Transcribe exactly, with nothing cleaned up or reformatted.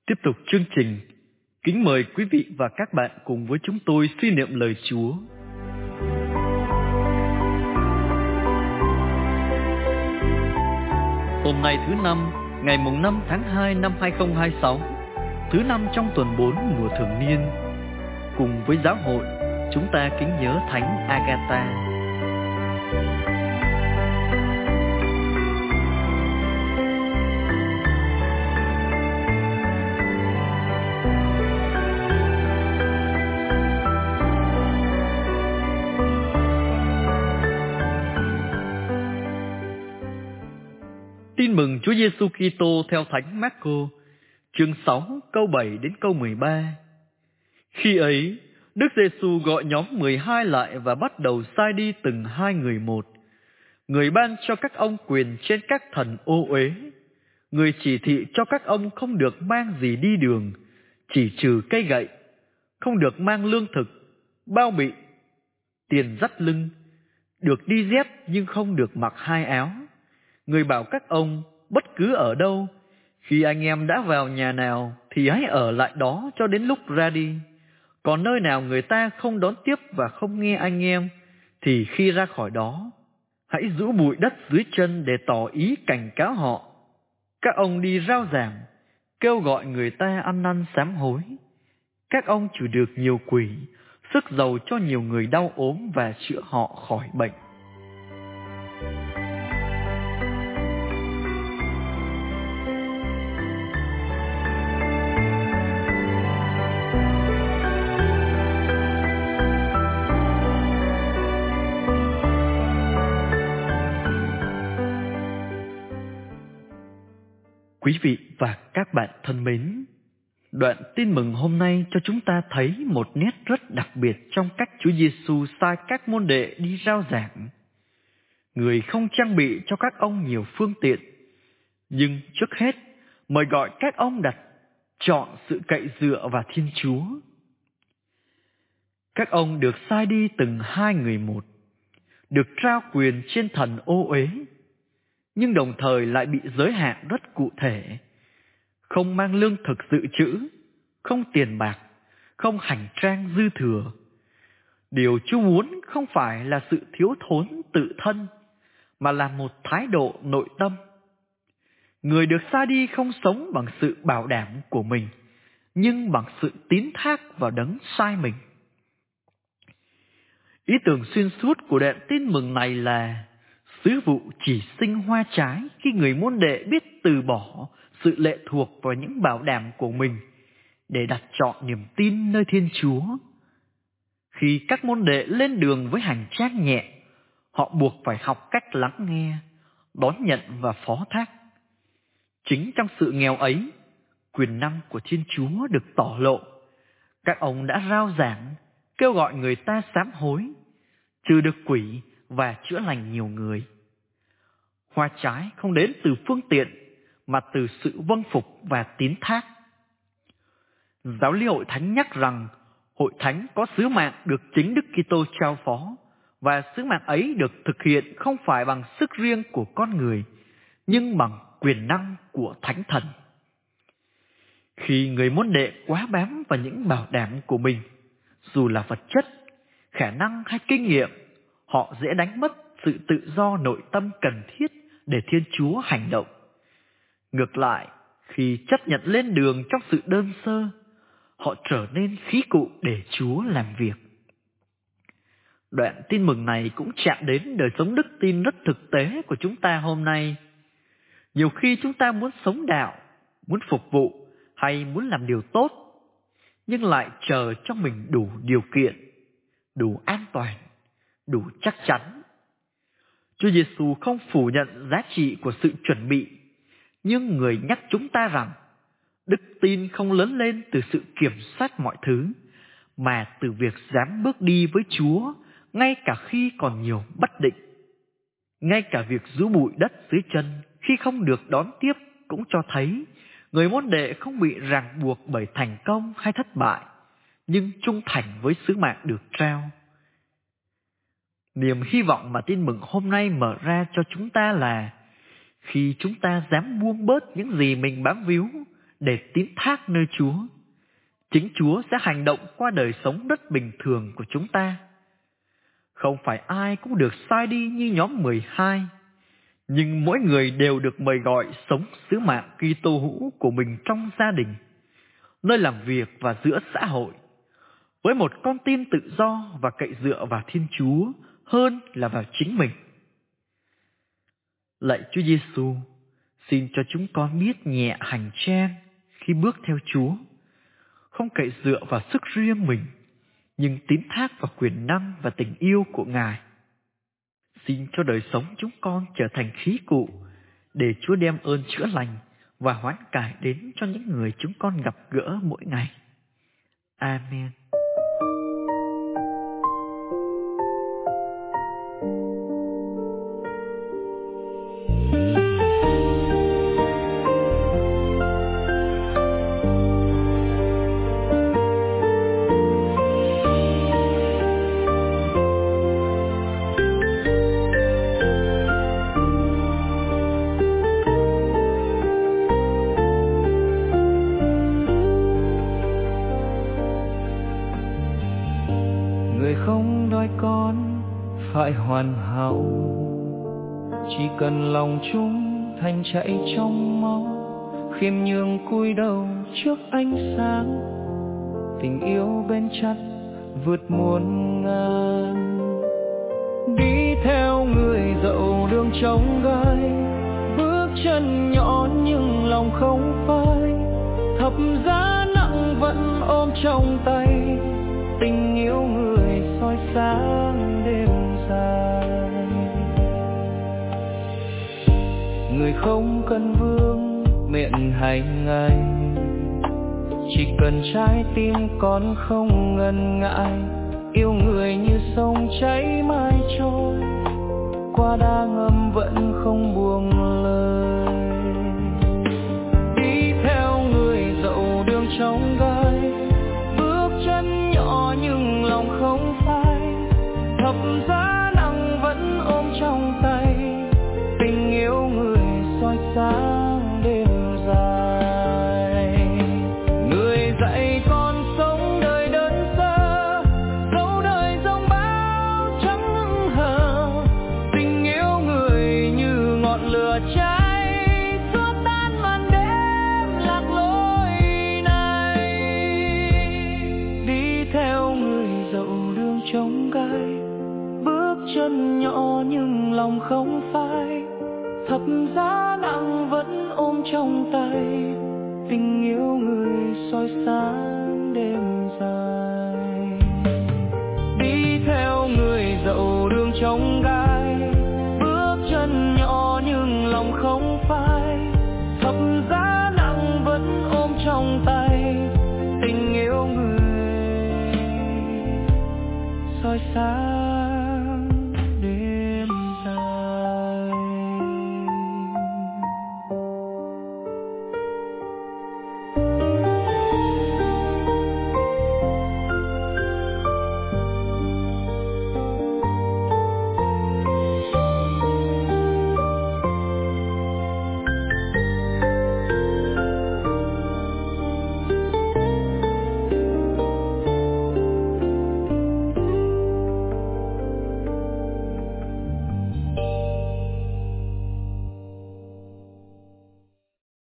Tiếp tục chương trình, kính mời quý vị và các bạn cùng với chúng tôi suy niệm lời Chúa. Hôm nay thứ năm, ngày mùng năm tháng hai năm hai nghìn không trăm hai mươi sáu, thứ năm trong tuần bốn mùa thường niên. Cùng với giáo hội, chúng ta kính nhớ Thánh Agatha. Tin mừng Chúa Giêsu Kitô theo Thánh Marco, chương sáu, câu bảy đến câu mười ba. Khi ấy, Đức Giêsu gọi nhóm mười hai lại và bắt đầu sai đi từng hai người một. Người ban cho các ông quyền trên các thần ô uế. Người chỉ thị cho các ông không được mang gì đi đường, chỉ trừ cây gậy, không được mang lương thực, bao bị, tiền dắt lưng, được đi dép nhưng không được mặc hai áo. Người bảo các ông bất cứ ở đâu, khi anh em đã vào nhà nào thì hãy ở lại đó cho đến lúc ra đi. Còn nơi nào người ta không đón tiếp và không nghe anh em, thì khi ra khỏi đó, hãy rũ bụi đất dưới chân để tỏ ý cảnh cáo họ. Các ông đi rao giảng, kêu gọi người ta ăn năn sám hối. Các ông trừ được nhiều quỷ, sức giàu cho nhiều người đau ốm và chữa họ khỏi bệnh. Quý vị và các bạn thân mến, đoạn tin mừng hôm nay cho chúng ta thấy một nét rất đặc biệt trong cách Chúa Giêsu sai các môn đệ đi rao giảng. Người không trang bị cho các ông nhiều phương tiện, nhưng trước hết mời gọi các ông đặt chọn sự cậy dựa vào Thiên Chúa. Các ông được sai đi từng hai người một, được trao quyền trên thần ô uế, nhưng đồng thời lại bị giới hạn rất cụ thể. Không mang lương thực dự trữ, không tiền bạc, không hành trang dư thừa. Điều Chúa muốn không phải là sự thiếu thốn tự thân, mà là một thái độ nội tâm. Người được sai đi không sống bằng sự bảo đảm của mình, nhưng bằng sự tín thác vào đấng sai mình. Ý tưởng xuyên suốt của đoạn tin mừng này là sứ vụ chỉ sinh hoa trái khi người môn đệ biết từ bỏ sự lệ thuộc vào những bảo đảm của mình để đặt trọn niềm tin nơi Thiên Chúa. Khi các môn đệ lên đường với hành trang nhẹ, họ buộc phải học cách lắng nghe, đón nhận và phó thác. Chính trong sự nghèo ấy, quyền năng của Thiên Chúa được tỏ lộ. Các ông đã rao giảng, kêu gọi người ta sám hối, trừ được quỷ và chữa lành nhiều người. Hoa trái không đến từ phương tiện, mà từ sự vâng phục và tín thác. Giáo lý Hội Thánh nhắc rằng Hội Thánh có sứ mạng được chính Đức Kitô trao phó, và sứ mạng ấy được thực hiện không phải bằng sức riêng của con người, nhưng bằng quyền năng của Thánh Thần. Khi người môn đệ quá bám vào những bảo đảm của mình, dù là vật chất, khả năng hay kinh nghiệm, họ dễ đánh mất sự tự do nội tâm cần thiết để Thiên Chúa hành động. Ngược lại, khi chấp nhận lên đường trong sự đơn sơ, họ trở nên khí cụ để Chúa làm việc. Đoạn tin mừng này cũng chạm đến đời sống đức tin rất thực tế của chúng ta hôm nay. Nhiều khi chúng ta muốn sống đạo, muốn phục vụ hay muốn làm điều tốt, nhưng lại chờ cho mình đủ điều kiện, đủ an toàn, đủ chắc chắn. Chúa Giêsu không phủ nhận giá trị của sự chuẩn bị, nhưng người nhắc chúng ta rằng đức tin không lớn lên từ sự kiểm soát mọi thứ, mà từ việc dám bước đi với Chúa ngay cả khi còn nhiều bất định. Ngay cả việc rũ bụi đất dưới chân khi không được đón tiếp cũng cho thấy người môn đệ không bị ràng buộc bởi thành công hay thất bại, nhưng trung thành với sứ mạng được trao. Niềm hy vọng mà tin mừng hôm nay mở ra cho chúng ta là khi chúng ta dám buông bớt những gì mình bám víu để tín thác nơi Chúa. Chính Chúa sẽ hành động qua đời sống rất bình thường của chúng ta. Không phải ai cũng được sai đi như nhóm mười hai, nhưng mỗi người đều được mời gọi sống sứ mạng Kitô hữu của mình trong gia đình, nơi làm việc và giữa xã hội, với một con tim tự do và cậy dựa vào Thiên Chúa hơn là vào chính mình. Lạy Chúa Giêsu, xin cho chúng con biết nhẹ hành trang khi bước theo Chúa, không cậy dựa vào sức riêng mình, nhưng tín thác vào quyền năng và tình yêu của Ngài. Xin cho đời sống chúng con trở thành khí cụ để Chúa đem ơn chữa lành và hoán cải đến cho những người chúng con gặp gỡ mỗi ngày. Amen. Phải hoàn hảo, chỉ cần lòng chúng thành chảy trong máu, khiêm nhường cúi đầu trước ánh sáng, tình yêu bền chặt vượt muôn ngàn. Đi theo người dậu đường trống gai, bước chân nhỏ nhưng lòng không phai, thập giá nặng vẫn ôm trong tay, tình yêu người soi sáng đêm dài. Người không cần vương miện hay ngày, chỉ cần trái tim còn không ngần ngại, yêu người như sông chảy mãi trôi, qua đá ngầm vẫn không buông lời. Đi theo người dậu đường trống gai, bước chân nhỏ nhưng lòng không phai, thập giá nặng vẫn ôm trong tay, tình yêu người soi sáng đêm dài. Người dạy con sống đời đơn sơ, dẫu đời giông bão chẳng ngừng hờ, tình yêu người như ngọn lửa cháy, xua tan màn đêm lạc lối này. Đi theo người dậu đường trống gai, bước chân nhỏ nhưng lòng không phai, thập giá nặng vẫn ôm trong tay, tình yêu người soi sáng đêm dài. Đi theo người dậu đường trống gai, bước chân nhỏ nhưng lòng không phai, thập giá nặng vẫn ôm trong tay, tình yêu người soi sáng